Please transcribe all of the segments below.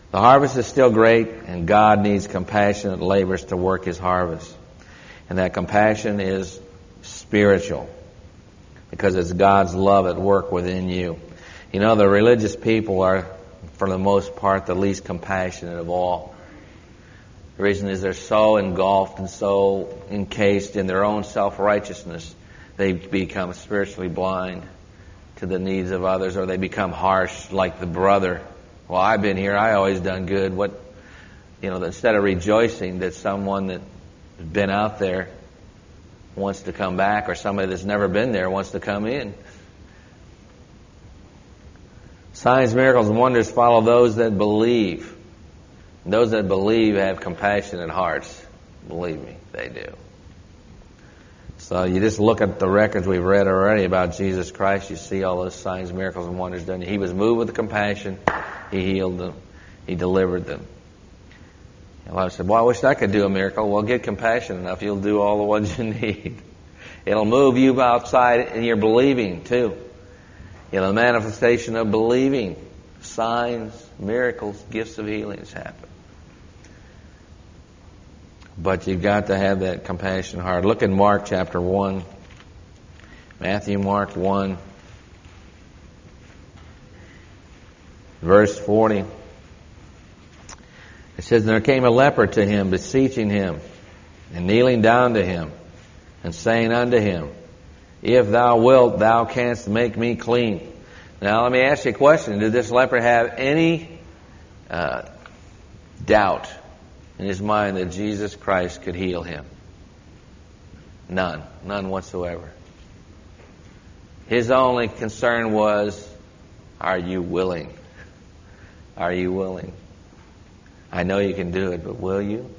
The harvest is still great, and God needs compassionate laborers to work His harvest. And that compassion is spiritual, because it's God's love at work within you. You know, the religious people are, for the most part, the least compassionate of all. The reason is they're so engulfed and so encased in their own self-righteousness, they become spiritually blind to the needs of others, or they become harsh like the brother. Well, I've been here, I always done good. Instead of rejoicing that someone that's been out there wants to come back, or somebody that's never been there wants to come in. Signs, miracles, and wonders follow those that believe. Those that believe have compassionate hearts. Believe me, they do. So you just look at the records we've read already about Jesus Christ, you see all those signs, miracles, and wonders done. He was moved with compassion. He healed them. He delivered them. Well, I said, well, I wish I could do a miracle. Well, get compassion enough. You'll do all the ones you need. It'll move you outside in your believing, too. The manifestation of believing. Signs, miracles, gifts of healings happen. But you've got to have that compassion heart. Look in Mark chapter 1. Matthew, Mark 1. Verse 40. It says, "And there came a leper to him, beseeching him, and kneeling down to him, and saying unto him, If thou wilt, thou canst make me clean." Now let me ask you a question. Did this leper have any doubt in his mind that Jesus Christ could heal him? None. None whatsoever. His only concern was, are you willing? Are you willing? I know you can do it, but will you?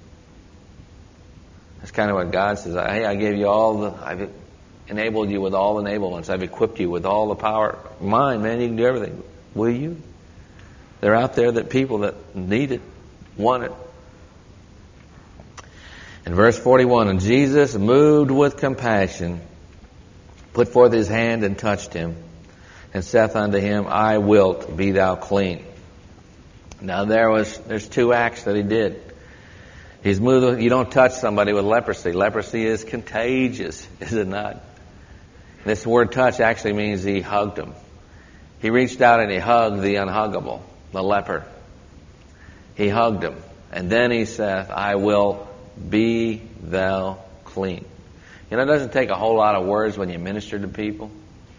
That's kind of what God says. Hey, I've enabled you with all the enablements. I've equipped you with all the power. Mine, man, you can do everything. Will you? They're out there, that people that need it, want it. In verse 41, "And Jesus, moved with compassion, put forth his hand and touched him, and saith unto him, I wilt, be thou clean." Now there's two acts that he did. He's moved. You don't touch somebody with leprosy. Leprosy is contagious, is it not? This word touch actually means he hugged him. He reached out and he hugged the unhuggable, the leper. He hugged him. And then he saith, I will, be thou clean. It doesn't take a whole lot of words when you minister to people.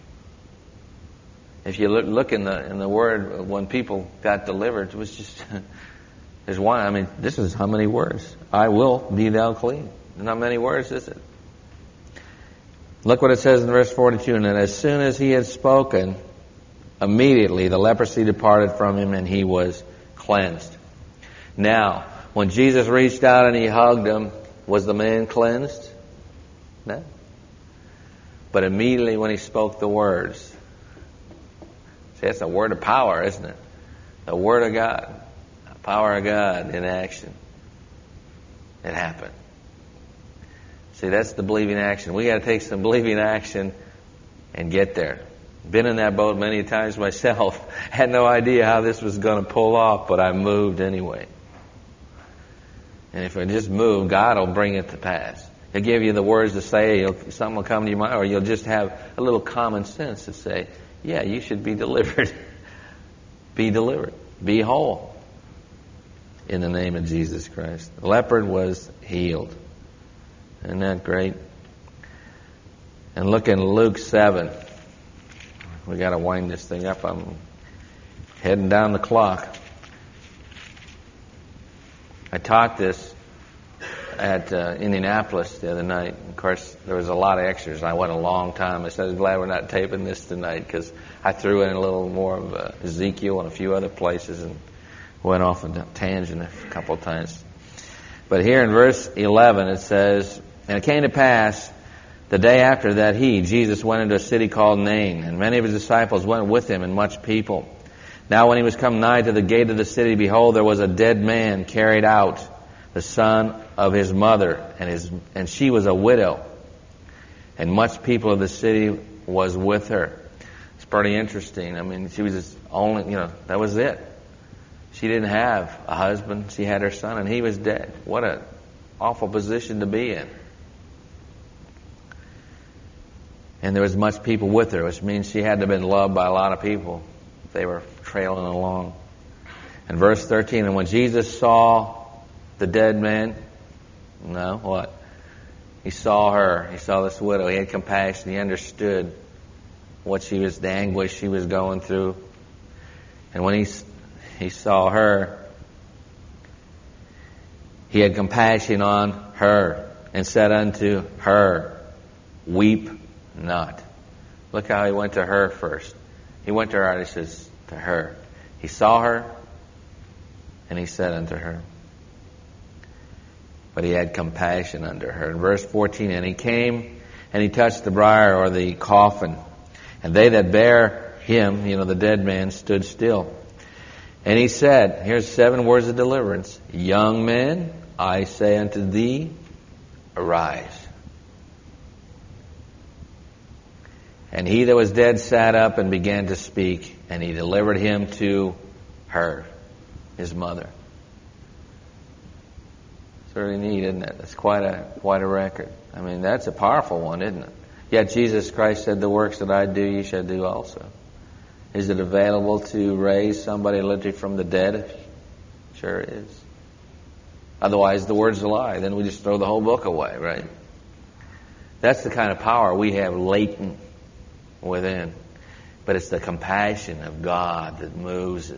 If you look in the word, when people got delivered, it was just, there's one, this is how many words? I will, be thou clean. Not many words, is it? Look what it says in verse 42. "And as soon as he had spoken, immediately the leprosy departed from him, and he was cleansed." Now, when Jesus reached out and he hugged him, was the man cleansed? No. But immediately when he spoke the words, see, that's a word of power, isn't it? The Word of God. The power of God in action. It happened. See, that's the believing action. We got to take some believing action and get there. Been in that boat many times myself. Had no idea how this was going to pull off, but I moved anyway. And if I just move, God will bring it to pass. He'll give you the words to say, something will come to your mind, or you'll just have a little common sense to say, yeah, you should be delivered. Be delivered. Be whole. In the name of Jesus Christ. The leper was healed. Isn't that great? And look in Luke 7. We got to wind this thing up. I'm heading down the clock. I taught this at Indianapolis the other night. Of course, there was a lot of extras. I went a long time. I said, I'm glad we're not taping this tonight, because I threw in a little more of Ezekiel and a few other places and went off on a tangent a couple of times. But here in verse 11 it says, "And it came to pass the day after that he, Jesus, went into a city called Nain, and many of his disciples went with him, and much people. Now when he was come nigh to the gate of the city, behold, there was a dead man carried out, the son of his mother, and she was a widow. And much people of the city was with her." It's pretty interesting. She was just only, that was it. She didn't have a husband. She had her son, and he was dead. What an awful position to be in. And there was much people with her, which means she had to have been loved by a lot of people. They were trailing along. And verse 13, and when Jesus saw the dead man, what? He saw her. He saw this widow. He had compassion. He understood the anguish she was going through. And when he saw her, he had compassion on her and said unto her, weep not. Look how he went to her first. He went to her and he says to her. He saw her and he said unto her. But he had compassion unto her. In verse 14, and he came and he touched the briar or the coffin. And they that bare him, the dead man, stood still. And he said, here's 7 words of deliverance. Young man, I say unto thee, arise. And he that was dead sat up and began to speak, and he delivered him to her, his mother. It's really neat, isn't it? It's quite a record. I mean, that's a powerful one, isn't it? Yet Jesus Christ said, the works that I do, you shall do also. Is it available to raise somebody literally from the dead? Sure is. Otherwise, the word's a lie. Then we just throw the whole book away, right? That's the kind of power we have latent within. But it's the compassion of God that moves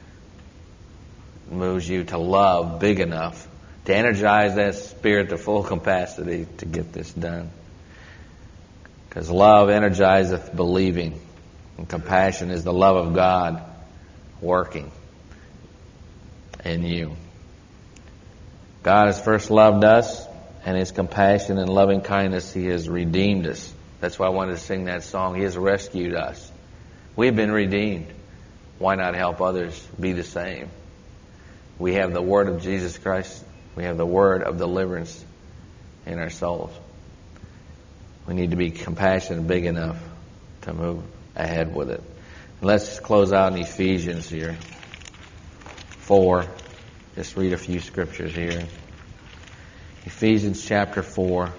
you to love big enough to energize that spirit to full capacity to get this done. Because love energizeth believing. And compassion is the love of God working in you. God has first loved us, and His compassion and loving kindness, He has redeemed us. That's why I wanted to sing that song. He has rescued us. We have been redeemed. Why not help others be the same? We have the Word of Jesus Christ. We have the Word of deliverance in our souls. We need to be compassionate big enough to move ahead with it. Let's close out in Ephesians here. 4. Just read a few scriptures here. Ephesians chapter 4.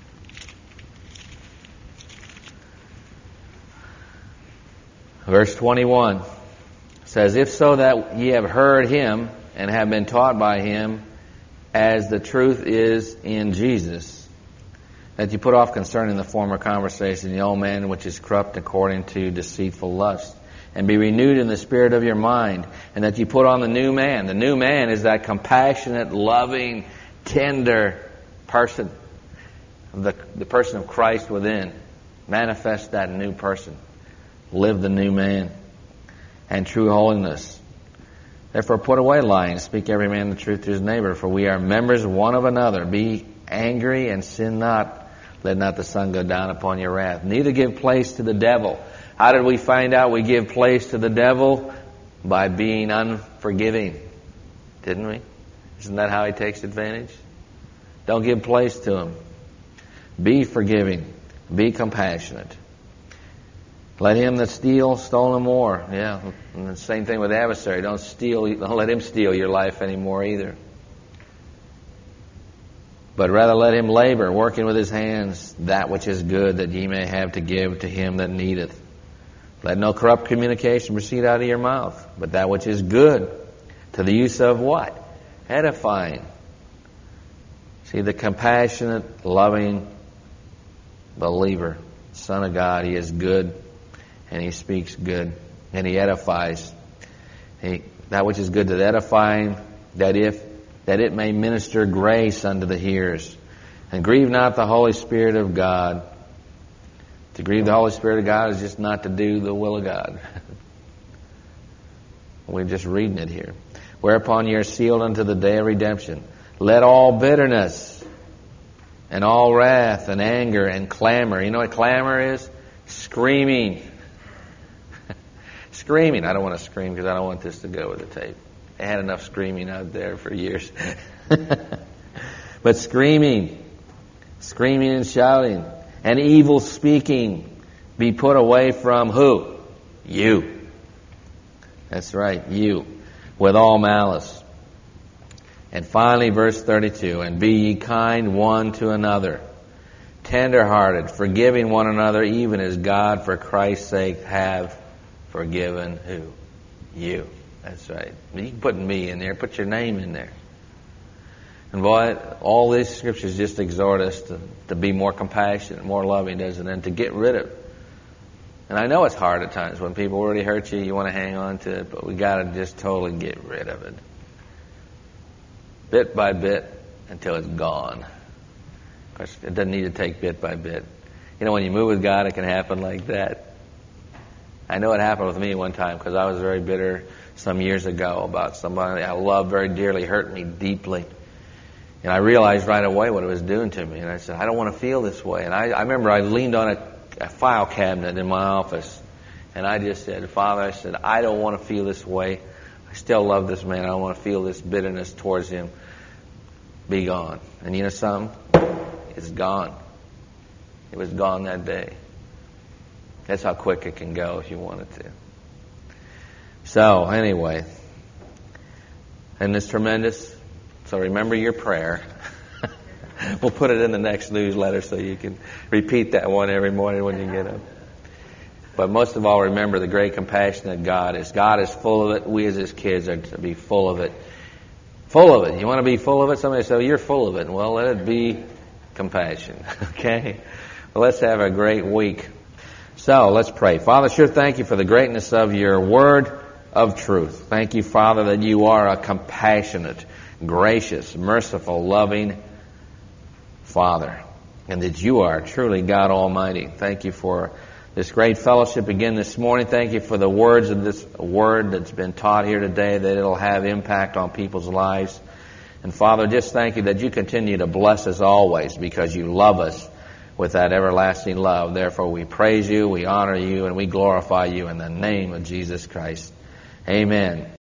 Verse 21 says, if so that ye have heard Him and have been taught by Him, as the truth is in Jesus, that you put off concerning the former conversation the old man which is corrupt according to deceitful lust, and be renewed in the spirit of your mind, and that you put on the new man. The new man is that compassionate, loving, tender person, the person of Christ within. Manifest that new person. Live the new man and true holiness. Therefore put away lying, speak every man the truth to his neighbor, for we are members one of another. Be angry and sin not. Let not the sun go down upon your wrath. Neither give place to the devil. How did we find out we give place to the devil? By being unforgiving. Didn't we? Isn't that how he takes advantage? Don't give place to him. Be forgiving. Be compassionate. Let him that steals, stole no more. Yeah, and the same thing with adversary. Don't let him steal your life anymore either. But rather let him labor, working with his hands, that which is good, that ye may have to give to him that needeth. Let no corrupt communication proceed out of your mouth, but that which is good, to the use of what? Edifying. See, the compassionate, loving believer, Son of God, he is good, and he speaks good, and he edifies. That which is good to the edifying, that it may minister grace unto the hearers. And grieve not the Holy Spirit of God. To grieve the Holy Spirit of God is just not to do the will of God. We're just reading it here. Whereupon ye are sealed unto the day of redemption. Let all bitterness and all wrath and anger and clamor. You know what clamor is? Screaming. Screaming. I don't want to scream because I don't want this to go with the tape. They had enough screaming out there for years. But screaming and shouting, and evil speaking be put away from who? You. That's right, you. with all malice. And finally, verse 32, and be ye kind one to another, tender-hearted, forgiving one another, even as God for Christ's sake have forgiven who? You. That's right. You can put me in there, put your name in there. And boy, all these scriptures just exhort us to be more compassionate, more loving, doesn't it? And to get rid of it. And I know it's hard at times when people already hurt you, you want to hang on to it, but we got to just totally get rid of it. Bit by bit until it's gone. Of course, it doesn't need to take bit by bit. You know, when you move with God, it can happen like that. I know it happened with me one time because I was very bitter some years ago about somebody I loved very dearly hurt me deeply. And I realized right away what it was doing to me. And I said, I don't want to feel this way. And I remember I leaned on a file cabinet in my office. And I just said, Father, I said, I don't want to feel this way. I still love this man. I don't want to feel this bitterness towards him. Be gone. And you know something? It's gone. It was gone that day. That's how quick it can go if you want it to. So, anyway. Isn't this tremendous? So remember your prayer. We'll put it in the next newsletter so you can repeat that one every morning when you get up. But most of all, remember the great compassion that God is. God is full of it. We as His kids are to be full of it. Full of it. You want to be full of it? Somebody say, you're full of it. Well, let it be compassion. Okay? Well, let's have a great week. So, let's pray. Father, sure thank you for the greatness of your word of truth. Thank you, Father, that you are a compassionate, gracious, merciful, loving Father, and that you are truly God Almighty. Thank you for this great fellowship again this morning. Thank you for the words of this word that's been taught here today, that it'll have impact on people's lives. And Father, just thank you that you continue to bless us always because you love us with that everlasting love. Therefore, we praise you, we honor you, and we glorify you in the name of Jesus Christ. Amen.